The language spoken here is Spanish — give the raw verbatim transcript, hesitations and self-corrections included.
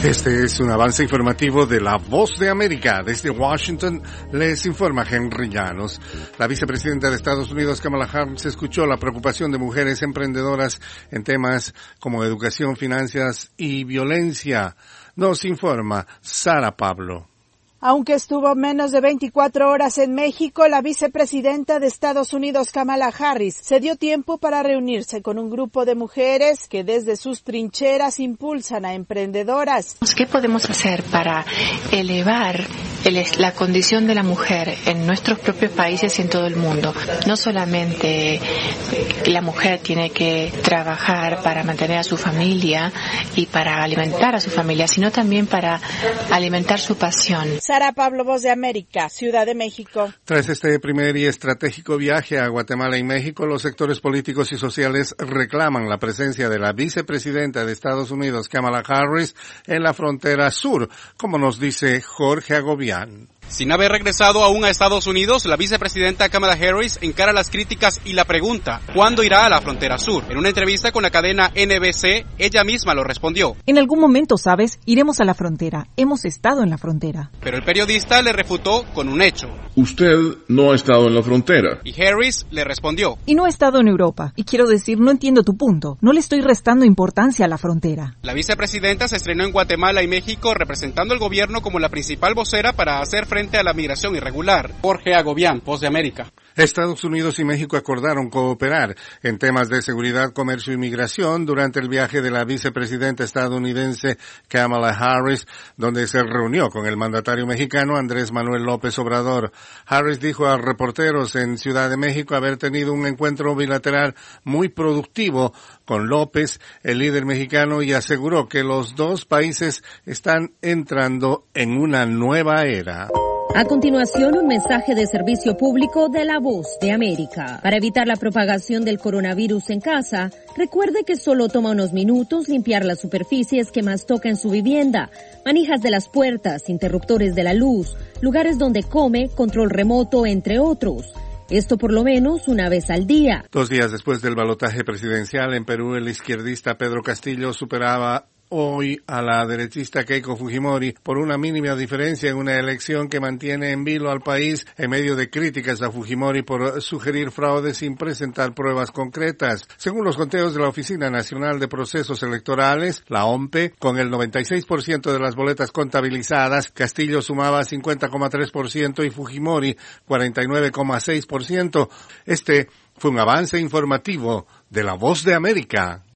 Este es un avance informativo de La Voz de América. Desde Washington les informa Henry Llanos. La vicepresidenta de Estados Unidos, Kamala Harris, escuchó la preocupación de mujeres emprendedoras en temas como educación, finanzas y violencia. Nos informa Sara Pablo. Aunque estuvo menos de veinticuatro horas en México, la vicepresidenta de Estados Unidos, Kamala Harris, se dio tiempo para reunirse con un grupo de mujeres que desde sus trincheras impulsan a emprendedoras. ¿Qué podemos hacer para elevar el, la condición de la mujer en nuestros propios países y en todo el mundo? No solamente la mujer tiene que trabajar para mantener a su familia y para alimentar a su familia, sino también para alimentar su pasión. Sara Pablo, Voz de América, Ciudad de México. Tras este primer y estratégico viaje a Guatemala y México, los sectores políticos y sociales reclaman la presencia de la vicepresidenta de Estados Unidos, Kamala Harris, en la frontera sur, como nos dice Jorge Agobián. Sin haber regresado aún a Estados Unidos, la vicepresidenta Kamala Harris encara las críticas y la pregunta, ¿cuándo irá a la frontera sur? En una entrevista con la cadena N B C, ella misma lo respondió. En algún momento, ¿sabes? Iremos a la frontera. Hemos estado en la frontera. Pero el periodista le refutó con un hecho. Usted no ha estado en la frontera. Y Harris le respondió. Y no he estado en Europa. Y quiero decir, no entiendo tu punto. No le estoy restando importancia a la frontera. La vicepresidenta se estrenó en Guatemala y México representando al gobierno como la principal vocera para hacer frente a la migración irregular. Jorge Agobián, Voz de América. Estados Unidos y México acordaron cooperar en temas de seguridad, comercio y migración durante el viaje de la vicepresidenta estadounidense Kamala Harris, donde se reunió con el mandatario mexicano Andrés Manuel López Obrador. Harris dijo a reporteros en Ciudad de México haber tenido un encuentro bilateral muy productivo con López, el líder mexicano, y aseguró que los dos países están entrando en una nueva era. A continuación, un mensaje de servicio público de La Voz de América. Para evitar la propagación del coronavirus en casa, recuerde que solo toma unos minutos limpiar las superficies que más toca en su vivienda, manijas de las puertas, interruptores de la luz, lugares donde come, control remoto, entre otros. Esto por lo menos una vez al día. Dos días después del balotaje presidencial en Perú, el izquierdista Pedro Castillo superaba hoy a la derechista Keiko Fujimori por una mínima diferencia en una elección que mantiene en vilo al país en medio de críticas a Fujimori por sugerir fraude sin presentar pruebas concretas. Según los conteos de la Oficina Nacional de Procesos Electorales, la O M P E, con el noventa y seis por ciento de las boletas contabilizadas, Castillo sumaba cincuenta coma tres por ciento y Fujimori cuarenta y nueve coma seis por ciento. Este fue un avance informativo de La Voz de América.